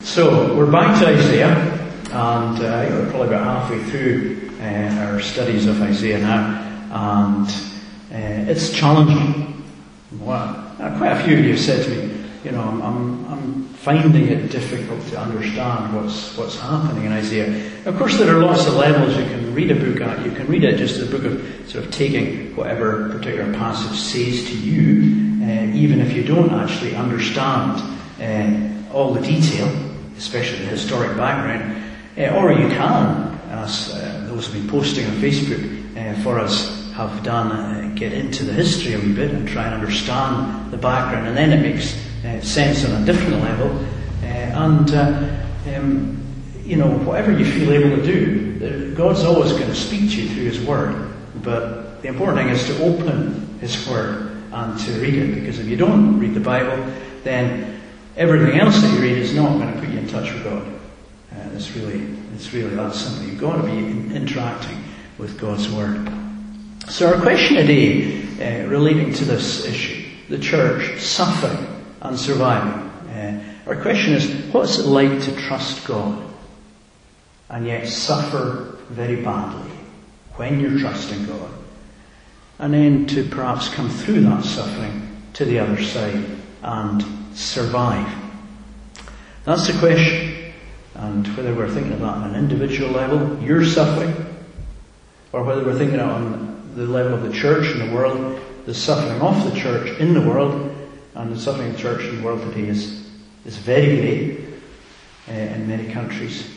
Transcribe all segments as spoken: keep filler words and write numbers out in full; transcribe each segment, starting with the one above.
So, we're back to Isaiah, and uh, we're probably about halfway through uh, our studies of Isaiah now, and uh, it's challenging. Well, uh, quite a few of you have said to me, you know, I'm, I'm, I'm finding it difficult to understand what's what's happening in Isaiah. Of course, there are lots of levels you can read a book at. You can read it just as a book of sort of taking whatever particular passage says to you, uh, even if you don't actually understand uh, all the detail, especially the historic background. Uh, or you can, as uh, those who have been posting on Facebook uh, for us have done, uh, get into the history a wee bit and try and understand the background, and then it makes uh, sense on a different level. Uh, and, uh, um, you know, whatever you feel able to do, God's always going to speak to you through His Word. But the important thing is to open His Word and to read it, because if you don't read the Bible, then everything else that you read is not going to put you in touch with God. Uh, it's really, it's really that simple. You've got to be in, interacting with God's Word. So our question today, uh, relating to this issue, the church suffering and surviving. Uh, our question is, what's it like to trust God and yet suffer very badly when you're trusting God? And then to perhaps come through that suffering to the other side and survive. That's the question. And whether we're thinking of that on an individual level, your suffering, or whether we're thinking of it on the level of the church in the world, the suffering of the church in the world, and the suffering of the church in the world today is, is very great uh, in many countries.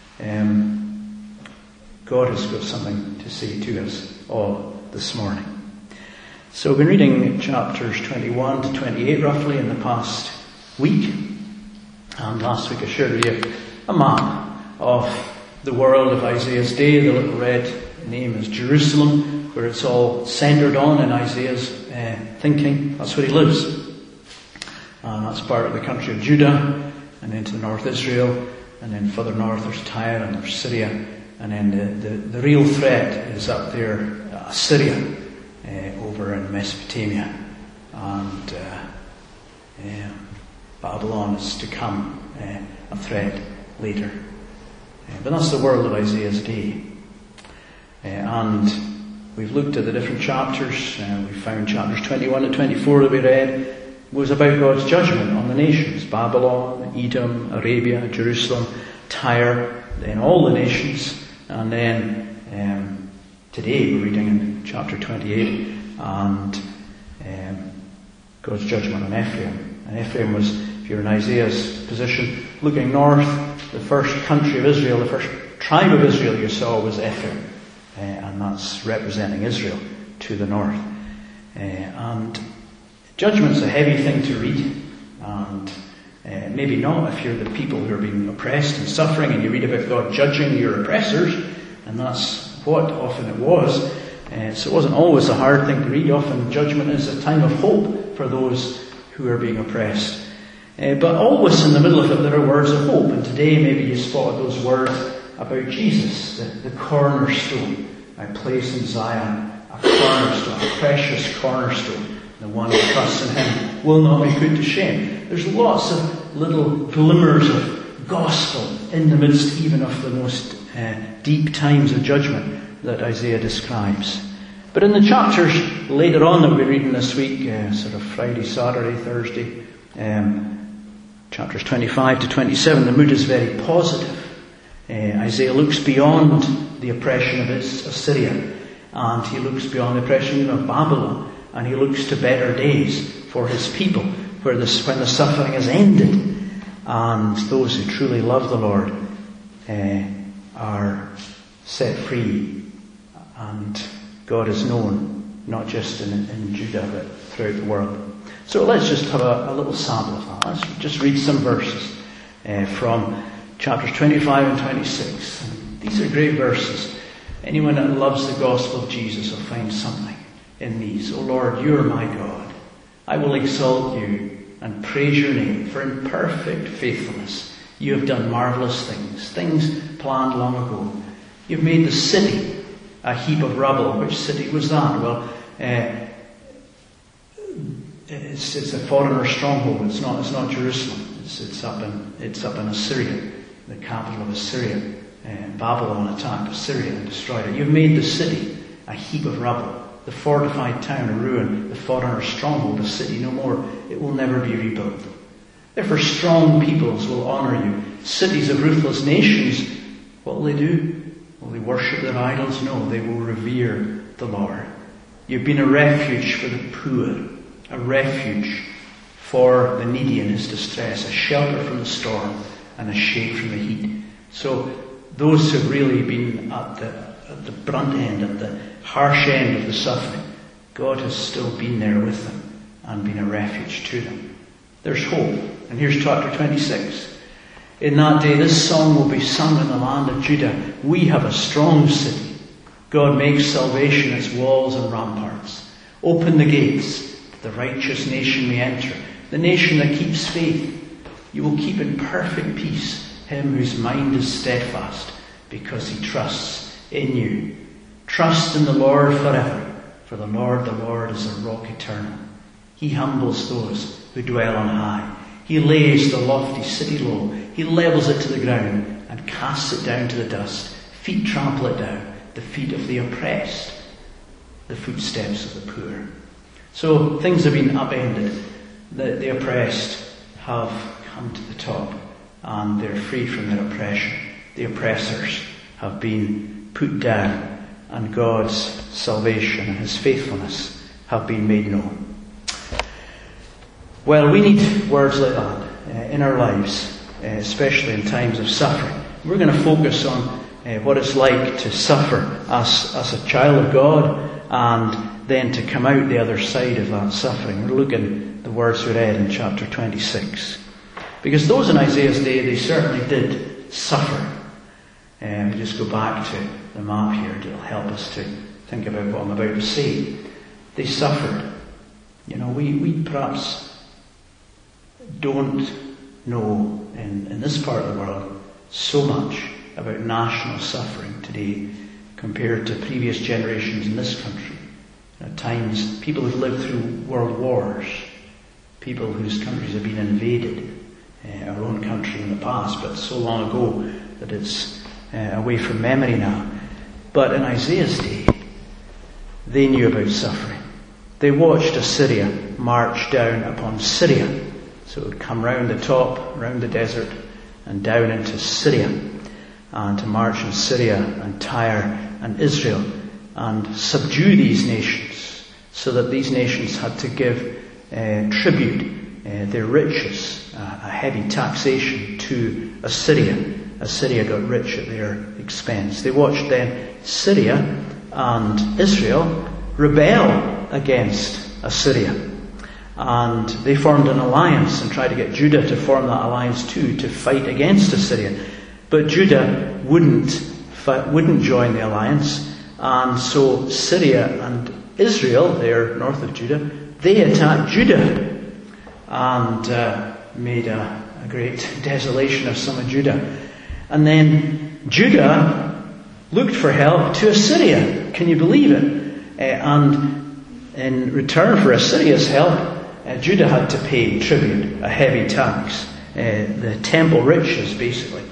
Um, God has got something to say to us all this morning. So we've been reading chapters twenty-one to twenty-eight roughly in the past week. And last week I shared with you a map of the world of Isaiah's day. The little red name is Jerusalem, where it's all centred on in Isaiah's uh, thinking. That's where he lives. And that's part of the country of Judah, and then to the north Israel, and then further north there's Tyre and there's Syria, and then the, the, the real threat is up there, uh, Assyria, uh, over in Mesopotamia, and uh, um, Babylon is to come, uh, a threat later. Uh, but that's the world of Isaiah's day. Uh, and we've looked at the different chapters. Uh, we found chapters twenty-one to twenty-four that we read was about God's judgment on the nations. Babylon, Edom, Arabia, Jerusalem, Tyre, then all the nations. And then um, today we're reading in chapter twenty-eight and um, God's judgment on Ephraim. And Ephraim was, if you're in Isaiah's position, looking north, the first country of Israel, the first tribe of Israel you saw was Ephraim. Uh, and that's representing Israel to the north. Uh, and judgment's a heavy thing to read, and uh, maybe not if you're the people who are being oppressed and suffering and you read about God judging your oppressors, and that's what often it was. Uh, so it wasn't always a hard thing to read. Often judgment is a time of hope for those who are being oppressed. Uh, but always in the middle of it there are words of hope, and today maybe you spotted those words about Jesus, the, the cornerstone. I place in Zion a cornerstone, a precious cornerstone. The one who trusts in Him will not be put to shame. There's lots of little glimmers of gospel in the midst even of the most uh, deep times of judgment that Isaiah describes. But in the chapters later on that we're reading this week, uh, sort of Friday, Saturday, Thursday, um, chapters twenty-five to twenty-seven, the mood is very positive. Uh, Isaiah looks beyond the oppression of Assyria, and he looks beyond the oppression of Babylon, and he looks to better days for his people, where this, when the suffering is ended, and those who truly love the Lord uh, are set free, and God is known, not just in, in Judah, but throughout the world. So let's just have a, a little sample of that. Let's just read some verses uh, from chapters twenty-five and twenty-six. These are great verses. Anyone that loves the gospel of Jesus will find something in these. O Lord, you are my God. I will exalt you and praise your name, for in perfect faithfulness you have done marvelous things, things planned long ago. You've made the city a heap of rubble. Which city was that? Well, uh, it's, it's a foreigner stronghold. It's not, it's not Jerusalem. It's, it's up in it's up in Assyria, the capital of Assyria. Uh, Babylon attacked Assyria and destroyed it. You've made the city a heap of rubble, the fortified town a ruin, the foreigner stronghold a city no more. It will never be rebuilt. Therefore strong peoples will honour you. Cities of ruthless nations, what will they do? Will they worship their idols? No, they will revere the Lord. You've been a refuge for the poor, a refuge for the needy in his distress, a shelter from the storm and a shade from the heat. So those who've really been at the, at the brunt end, at the harsh end of the suffering, God has still been there with them and been a refuge to them. There's hope. And here's chapter twenty-six. In that day this song will be sung in the land of Judah. We have a strong city. God makes salvation its walls and ramparts. Open the gates, that the righteous nation may enter, the nation that keeps faith. You will keep in perfect peace him whose mind is steadfast, because he trusts in you. Trust in the Lord forever, for the Lord, the Lord is a rock eternal. He humbles those who dwell on high. He lays the lofty city low. He levels it to the ground and casts it down to the dust. Feet trample it down, the feet of the oppressed, the footsteps of the poor. So things have been upended. The, the oppressed have come to the top and they're free from their oppression. The oppressors have been put down and God's salvation and his faithfulness have been made known. Well, we need words like that uh, in our lives, uh, especially in times of suffering. We're going to focus on uh, what it's like to suffer as, as a child of God and then to come out the other side of that suffering. We're looking at the words we read in chapter twenty-six. Because those in Isaiah's day, they certainly did suffer. Um, just go back to the map here. It'll help us to think about what I'm about to say. They suffered. You know, we, we perhaps don't know in, in this part of the world so much about national suffering today compared to previous generations in this country. At times, people who've lived through world wars, people whose countries have been invaded, uh, our own country in the past, but so long ago that it's uh, away from memory now. But in Isaiah's day, they knew about suffering. They watched Assyria march down upon Syria. So it would come round the top, round the desert, and down into Syria, and to march in Syria and Tyre and Israel, and subdue these nations, so that these nations had to give uh, tribute, uh, their riches, uh, a heavy taxation to Assyria. Assyria got rich at their expense. They watched then Syria and Israel rebel against Assyria. And they formed an alliance and tried to get Judah to form that alliance too, to fight against Assyria. But Judah wouldn't fight, wouldn't join the alliance. And so Syria and Israel, there north of Judah, they attacked Judah and uh, made a, a great desolation of some of Judah. And then Judah looked for help to Assyria. Can you believe it? Uh, and in return for Assyria's help, Uh, Judah had to pay tribute, a heavy tax, uh, the temple riches basically.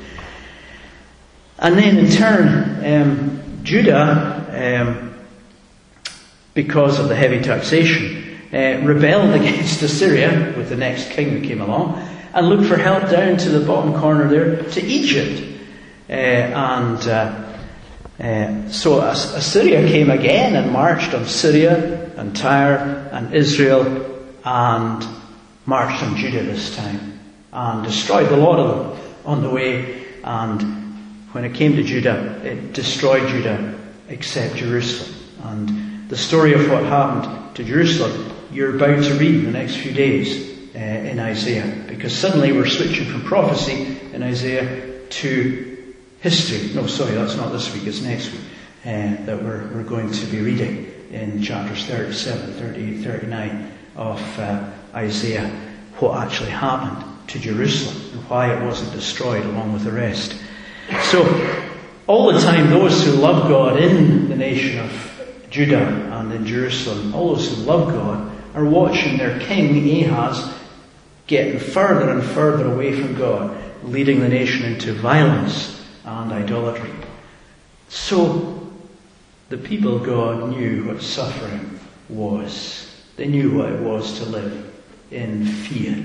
And then in turn, um, Judah, um, because of the heavy taxation, uh, rebelled against Assyria with the next king that came along and looked for help down to the bottom corner there to Egypt. Uh, and uh, uh, so As- Assyria came again and marched on Syria and Tyre and Israel and marched on Judah this time and destroyed the lot of them on the way. And when it came to Judah, it destroyed Judah except Jerusalem. And the story of what happened to Jerusalem you're about to read in the next few days uh, in Isaiah, because suddenly we're switching from prophecy in Isaiah to history. No, sorry, that's not this week, it's next week uh, that we're, we're going to be reading in chapters thirty-seven, thirty-eight, thirty-nine of uh, Isaiah, what actually happened to Jerusalem and why it wasn't destroyed along with the rest. So, all the time, those who love God in the nation of Judah and in Jerusalem, all those who love God, are watching their king Ahaz getting further and further away from God, leading the nation into violence and idolatry. So, the people of God knew what suffering was. They knew what it was to live in fear.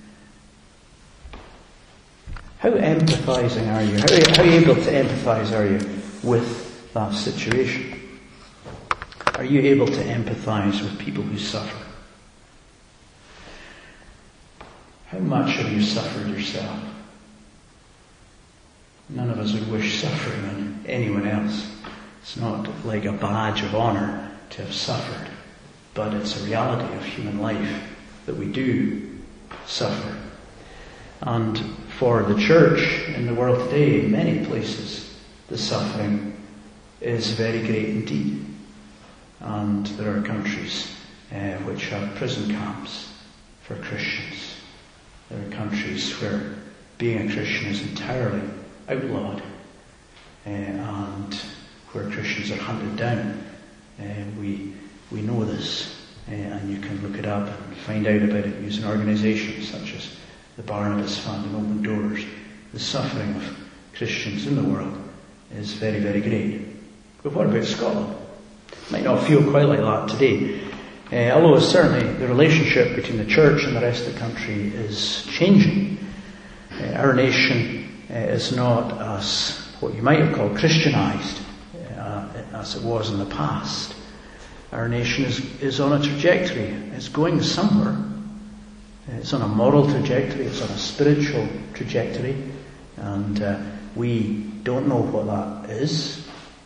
How empathizing are you? How, how able to empathize are you with that situation? Are you able to empathize with people who suffer? How much have you suffered yourself? None of us would wish suffering on anyone else. It's not like a badge of honour to have suffered, but it's a reality of human life that we do suffer. And for the church in the world today, in many places, the suffering is very great indeed. And there are countries uh, which have prison camps for Christians. There are countries where being a Christian is entirely outlawed, uh, and where Christians are hunted down. Uh, we we know this, uh, and you can look it up and find out about it using organisations such as the Barnabas Fund and Open Doors. The suffering of Christians in the world is very, very great. But what about Scotland? Might not feel quite like that today. Uh, although certainly the relationship between the church and the rest of the country is changing. Uh, our nation uh, is not as what you might have called Christianised uh, as it was in the past. Our nation is, is on a trajectory. It's going somewhere. It's on a moral trajectory. It's on a spiritual trajectory. And uh, we don't know what that is.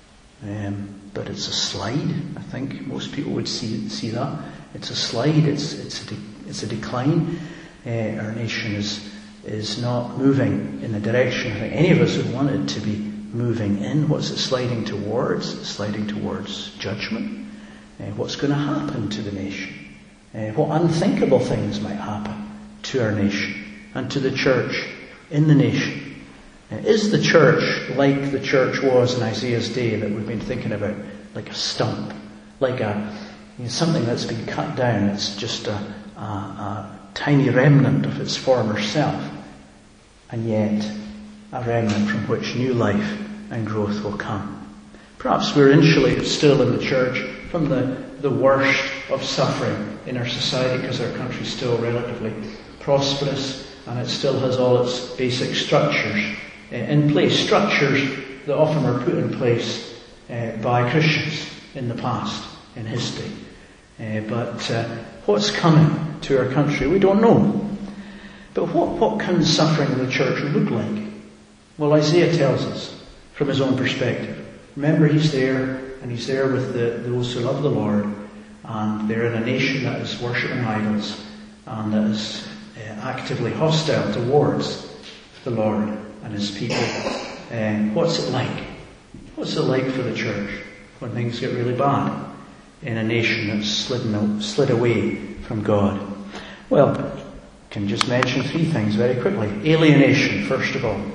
Um, but it's a slide. I think most people would see see that. It's a slide. It's it's a, de- it's a decline. Uh, our nation is is not moving in the direction I think any of us would want it to be moving in. What's it sliding towards? It's sliding towards judgment. Uh, what's going to happen to the nation? Uh, what unthinkable things might happen to our nation and to the church in the nation? Uh, is the church like the church was in Isaiah's day that we've been thinking about? Like a stump, like a you know, something that's been cut down. It's just a, a, a tiny remnant of its former self, and yet a remnant from which new life and growth will come. Perhaps we're insulated still in the church from the, the worst of suffering in our society because our country's still relatively prosperous and it still has all its basic structures in place, structures that often were put in place uh, by Christians in the past, in history. Uh, but uh, what's coming to our country, we don't know. But what, what can suffering in the church look like? Well, Isaiah tells us from his own perspective. Remember, he's there, and he's there with the, those who love the Lord, and they're in a nation that is worshipping idols, and that is uh, actively hostile towards the Lord and his people. And what's it like? What's it like for the church when things get really bad in a nation that's slid, slid away from God? Well, I can just mention three things very quickly. Alienation, first of all.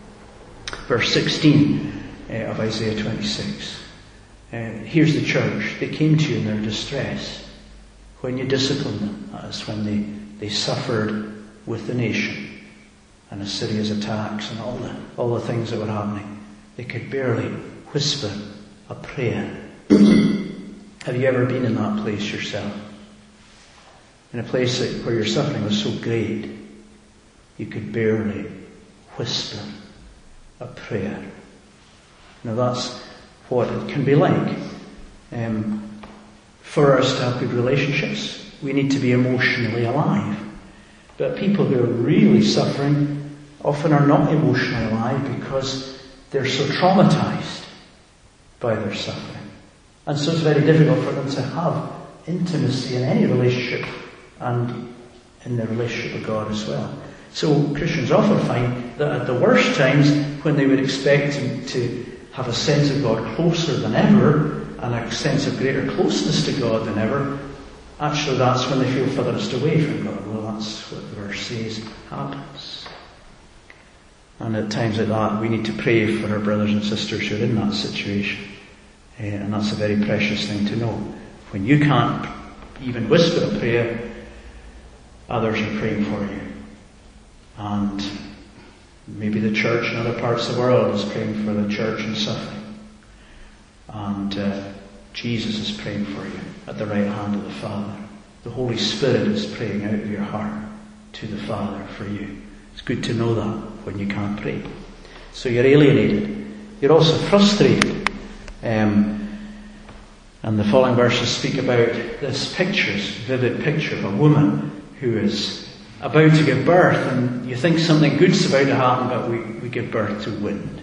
Verse sixteen uh, of Isaiah twenty-six. Uh, here's the church. They came to you in their distress. When you disciplined them, that's when they, they suffered with the nation and Assyria's attacks and all the all the things that were happening. They could barely whisper a prayer. Have you ever been in that place yourself? In a place that, where your suffering was so great, you could barely whisper a prayer. Now that's what it can be like. Um, for us to have good relationships, we need to be emotionally alive. But people who are really suffering often are not emotionally alive because they're so traumatized by their suffering. And so it's very difficult for them to have intimacy in any relationship and in their relationship with God as well. So Christians often find that at the worst times, when they would expect to, to have a sense of God closer than ever and a sense of greater closeness to God than ever, actually that's when they feel furthest away from God. Well, that's what the verse says happens. And at times like that, we need to pray for our brothers and sisters who are in that situation. Uh, and that's a very precious thing to know. When you can't even whisper a prayer, others are praying for you. And maybe the church in other parts of the world is praying for the church in suffering. And uh, Jesus is praying for you at the right hand of the Father. The Holy Spirit is praying out of your heart to the Father for you. It's good to know that when you can't pray. So you're alienated. You're also frustrated. Um, and the following verses speak about this picture, this vivid picture of a woman who is about to give birth, and you think something good's about to happen, but we, we give birth to wind.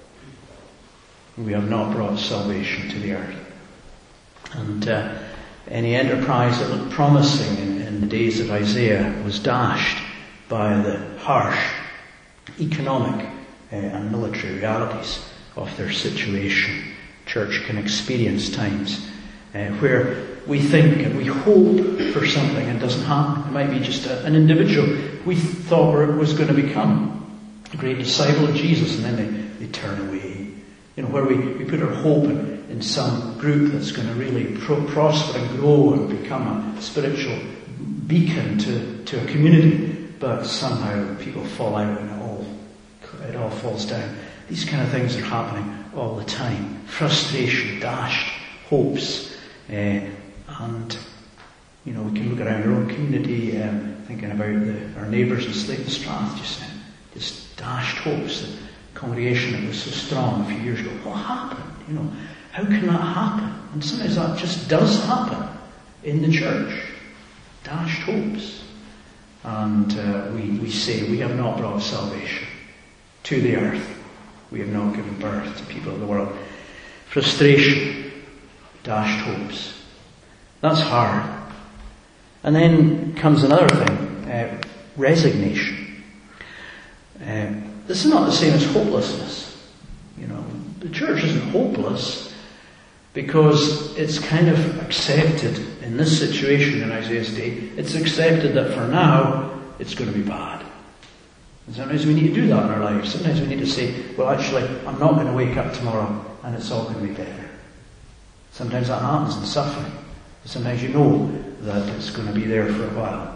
We have not brought salvation to the earth. And uh, any enterprise that looked promising in, in the days of Isaiah was dashed by the harsh economic uh, and military realities of their situation. Church can experience times uh, where we think and we hope for something and it doesn't happen. It might be just a, an individual we thought was going to become a great disciple of Jesus, and then they, they turn away. You know, where we, we put our hope in, in some group that's going to really pro- prosper and grow and become a spiritual beacon to, to a community, but somehow people fall out and it all, it all falls down. These kind of things are happening all the time. Frustration, dashed hopes, uh, and you know, we can look around our own community, um, thinking about the, our neighbours in Slayton Strath just then, just dashed hopes. That congregation that was so strong a few years ago. What happened? You know, how can that happen? And sometimes that just does happen in the church. Dashed hopes. And uh, we, we say, we have not brought salvation to the earth. We have not given birth to people of the world. Frustration. Dashed hopes. That's hard. And then comes another thing. Uh, resignation. Uh, This is not the same as hopelessness. You know, the church isn't hopeless because it's kind of accepted in this situation in Isaiah's day. It's accepted that for now it's going to be bad. And sometimes we need to do that in our lives. Sometimes we need to say, well, actually, I'm not going to wake up tomorrow and it's all going to be better. Sometimes that happens in suffering. Sometimes you know that it's going to be there for a while.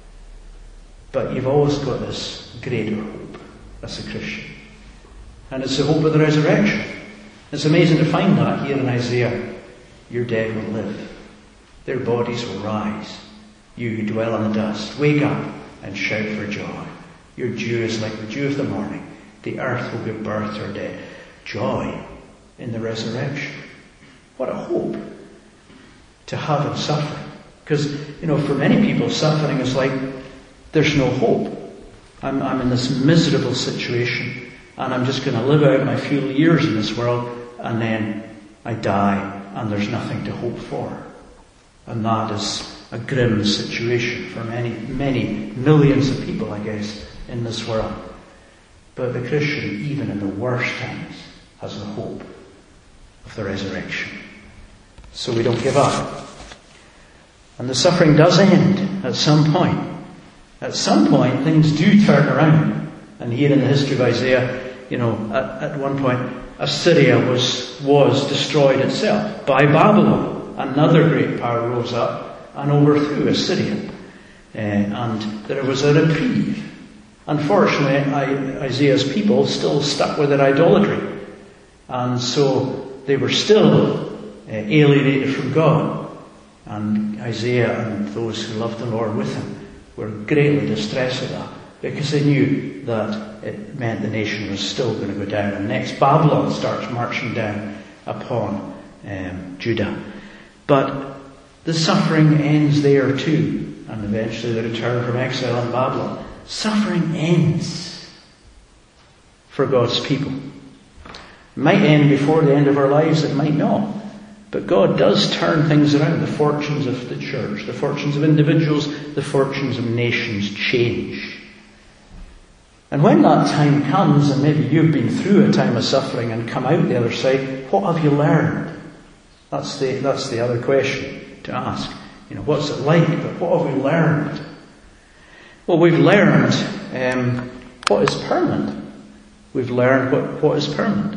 But you've always got this greater hope as a Christian. And it's the hope of the resurrection. It's amazing to find that here in Isaiah. Your dead will live. Their bodies will rise. You who dwell in the dust, wake up and shout for joy. Your dew is like the dew of the morning. The earth will give birth to her dead. Joy in the resurrection. What a hope to have in suffering. Because, you know, for many people, suffering is like there's no hope. I'm, I'm in this miserable situation and I'm just going to live out my few years in this world and then I die and there's nothing to hope for. And that is a grim situation for many, many millions of people, I guess, in this world. But the Christian, even in the worst times, has the hope of the resurrection. So we don't give up. And the suffering does end at some point. At some point, things do turn around. And here in the history of Isaiah, you know, at, at one point, Assyria was, was destroyed itself by Babylon. Another great power rose up and overthrew Assyria. Uh, and there was a reprieve. Unfortunately, I, Isaiah's people still stuck with their idolatry. And so they were still uh, alienated from God. And Isaiah and those who loved the Lord with him were greatly distressed at that, because they knew that it meant the nation was still going to go down. And next Babylon starts marching down upon um, Judah. But the suffering ends there too, and eventually the return from exile in Babylon. Suffering ends for God's people. It might end before the end of our lives, it might not. But God does turn things around. The fortunes of the church, the fortunes of individuals, the fortunes of nations change. And when that time comes, and maybe you've been through a time of suffering and come out the other side, what have you learned? That's the, that's the other question to ask. You know, what's it like? But what have we learned? Well, we've learned um, what is permanent. We've learned what, what is permanent.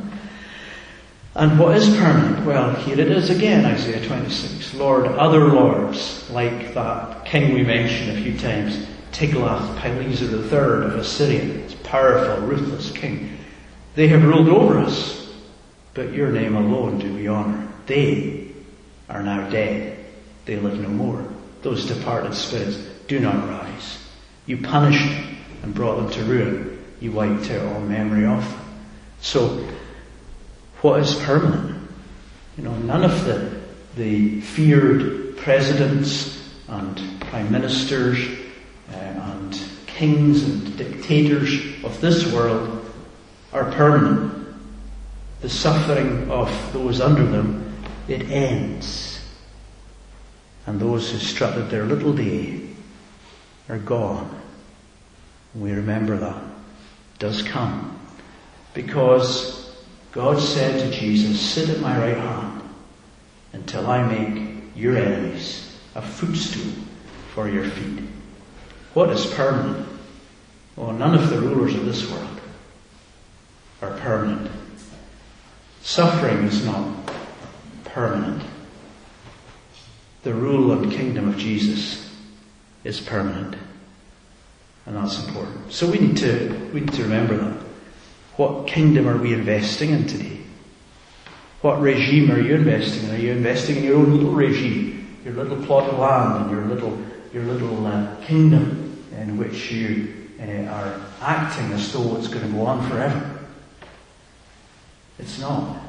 And what is permanent? Well, here it is again, Isaiah twenty-six. Lord, other lords, like that king we mentioned a few times, Tiglath-Pileser the third of Assyria, this powerful, ruthless king. They have ruled over us, but your name alone do we honour. They are now dead. They live no more. Those departed spirits do not rise. You punished them and brought them to ruin. You wiped out all memory of them. So, what is permanent? You know, none of the, the feared presidents and prime ministers uh, and kings and dictators of this world are permanent. The suffering of those under them, it ends. And those who strutted their little day are gone. We remember that. It does come. Because God said to Jesus, sit at my right hand until I make your enemies a footstool for your feet. What is permanent? Oh, none of the rulers of this world are permanent. Suffering is not permanent. The rule and kingdom of Jesus is permanent. And that's important. So we need to, we need to remember that. What kingdom are we investing in today? What regime are you investing in? Are you investing in your own little regime? Your little plot of land and your little, your little uh, kingdom in which you uh, are acting as though it's going to go on forever? It's not.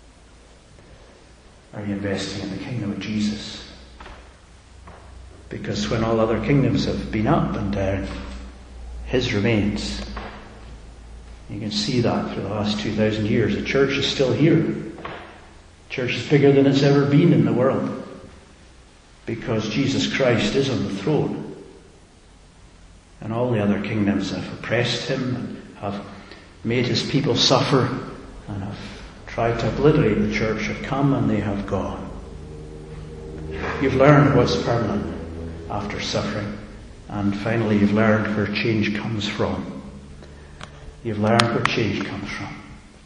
Are you investing in the kingdom of Jesus? Because when all other kingdoms have been up and down, his remains. You can see that for the last two thousand years. The church is still here. The church is bigger than it's ever been in the world. Because Jesus Christ is on the throne. And all the other kingdoms have oppressed him and have made his people suffer and have tried to obliterate the church, have come and they have gone. You've learned what's permanent after suffering. And finally you've learned where change comes from. You've learned where change comes from.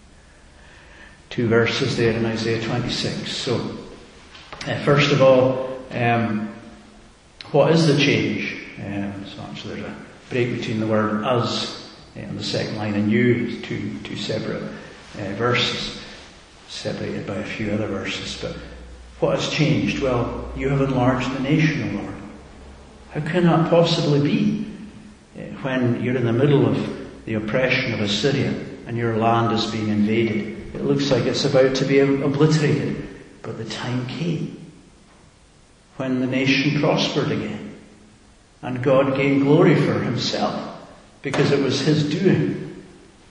Two verses there in Isaiah twenty-six. So, uh, first of all, um, what is the change? Um, so actually there's a break between the word us and the second line and you, two, two separate uh, verses, separated by a few other verses. But what has changed? Well, you have enlarged the nation, O Lord. How can that possibly be uh, when you're in the middle of the oppression of Assyria and your land is being invaded? It looks like it's about to be obliterated. But the time came when the nation prospered again and God gained glory for himself because it was his doing.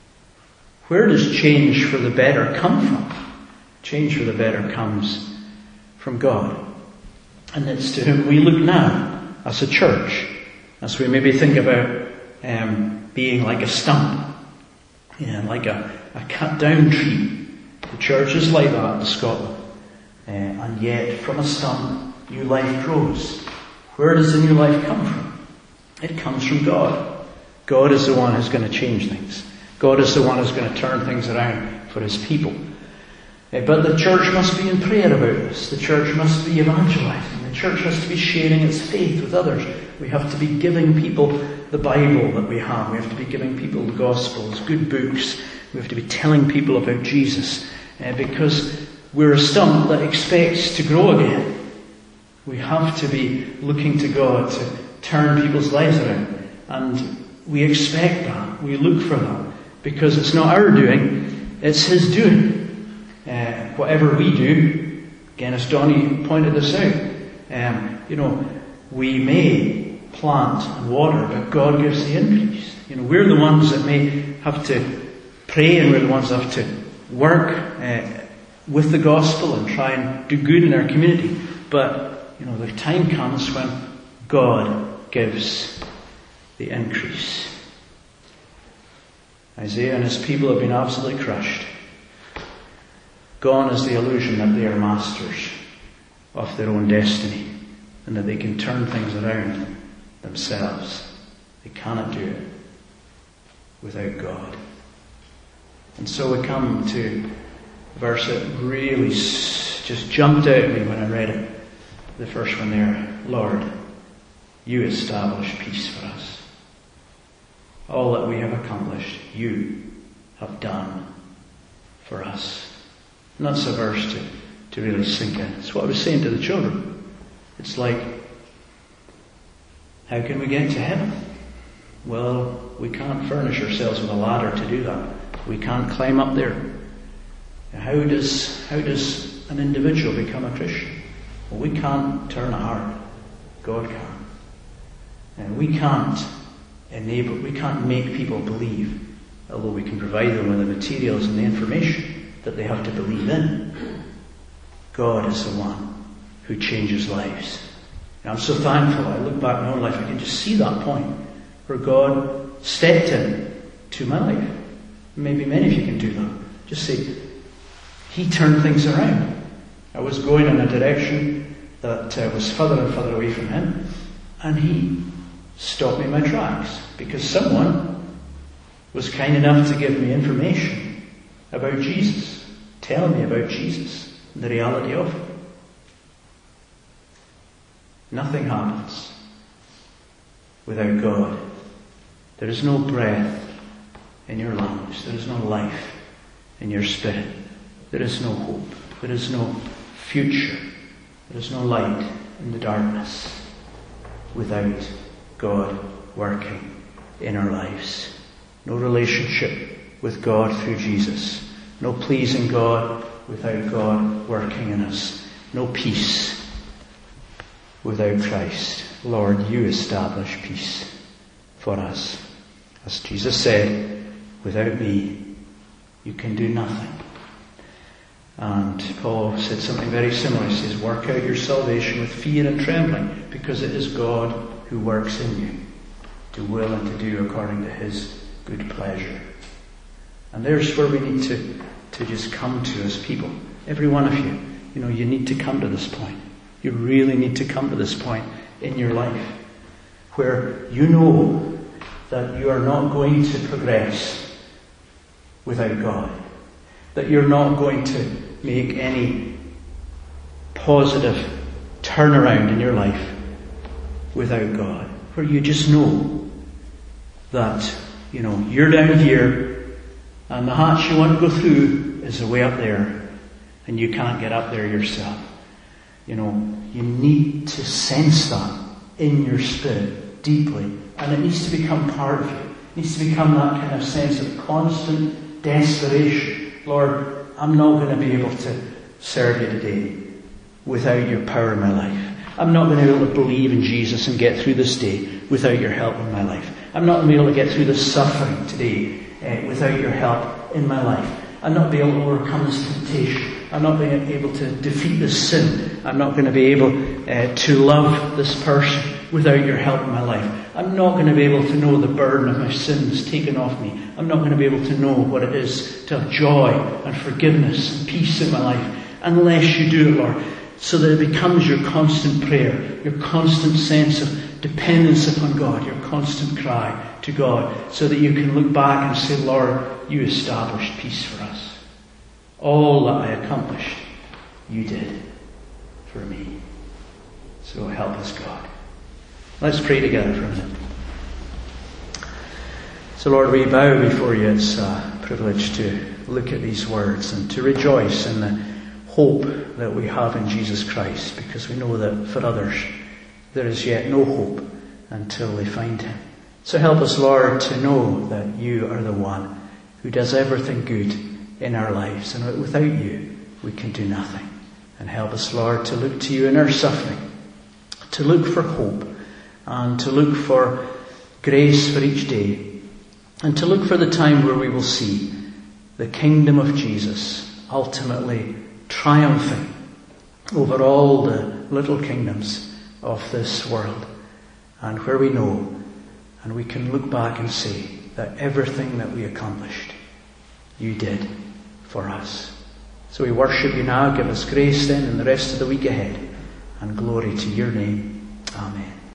Where does change for the better come from? Change for the better comes from God. And it's to whom we look now as a church, as we maybe think about um, being like a stump, you know, like a, a cut down tree. The church is like that in Scotland. Uh, and yet from a stump, new life grows. Where does the new life come from? It comes from God. God is the one who's going to change things. God is the one who's going to turn things around for his people. Uh, but the church must be in prayer about this. The church must be evangelizing. The church has to be sharing its faith with others. We have to be giving people the Bible that we have. We have to be giving people the Gospels, good books. We have to be telling people about Jesus. Uh, because we're a stump that expects to grow again. We have to be looking to God to turn people's lives around. And we expect that. We look for that. Because it's not our doing, it's his doing. Uh, whatever we do, again as Donnie pointed this out, um, you know, we may plant and water, but God gives the increase. You know, we're the ones that may have to pray, and we're the ones that have to work uh, with the gospel and try and do good in our community. But, you know, the time comes when God gives the increase. Isaiah and his people have been absolutely crushed. Gone is the illusion that they are masters of their own destiny and that they can turn things around themselves. They cannot do it without God. And so we come to a verse that really just jumped out at me when I read it. The first one there, Lord, you establish peace for us. all that we have accomplished, you have done for us. And that's a verse to, to really sink in. It's what I was saying to the children. It's like, how can we get to heaven? Well, we can't furnish ourselves with a ladder to do that. We can't climb up there. How does, how does an individual become a Christian? Well, we can't turn a heart. God can. And we can't enable, we can't make people believe, although we can provide them with the materials and the information that they have to believe in. God is the one who changes lives. And I'm so thankful. I look back in my own life, I can just see that point where God stepped in to my life. Maybe many of you can do that. Just say, He turned things around. I was going in a direction that uh, was further and further away from Him, and He stopped me in my tracks because someone was kind enough to give me information about Jesus, telling me about Jesus and the reality of it. Nothing happens without God. There is no breath in your lungs. There is no life in your spirit. There is no hope. There is no future. There is no light in the darkness without God working in our lives. No relationship with God through Jesus. No pleasing God without God working in us. No peace without Christ. Lord, you establish peace for us. As Jesus said, without me, you can do nothing. And Paul said something very similar. He says, work out your salvation with fear and trembling, because it is God who works in you to will and to do according to His good pleasure. And there's where we need to, to just come to as people. Every one of you, you know, you need to come to this point. You really need to come to this point in your life where you know that you are not going to progress without God. That you're not going to make any positive turnaround in your life without God. Where you just know that, you know, you're down here and the hatch you want to go through is the way up there and you can't get up there yourself. You know, you need to sense that in your spirit deeply, and it needs to become part of you. It needs to become that kind of sense of constant desperation. Lord, I'm not going to be able to serve you today without your power in my life. I'm not going to be able to believe in Jesus and get through this day without your help in my life. I'm not going to be able to get through this suffering today uh, without your help in my life. I'm not going to be able to overcome this temptation. I'm not being able to defeat this sin. I'm not going to be able uh, to love this person without your help in my life. I'm not going to be able to know the burden of my sins taken off me. I'm not going to be able to know what it is to have joy and forgiveness and peace in my life unless you do it, Lord, so that it becomes your constant prayer, your constant sense of dependence upon God, your constant cry to God, so that you can look back and say, Lord, you established peace for us. All that I accomplished, you did for me. So help us, God. Let's pray together for a minute. So Lord, we bow before you. It's a privilege to look at these words and to rejoice in the hope that we have in Jesus Christ, because we know that for others there is yet no hope until they find Him. So help us, Lord, to know that you are the one who does everything good in our lives, and that without you we can do nothing. And help us, Lord, to look to you in our suffering, to look for hope, and to look for grace for each day, and to look for the time where we will see the kingdom of Jesus ultimately triumphing over all the little kingdoms of this world, and where we know and we can look back and say that everything that we accomplished, you did for us. So we worship you now. Give us grace then in the rest of the week ahead, and glory to your name. Amen.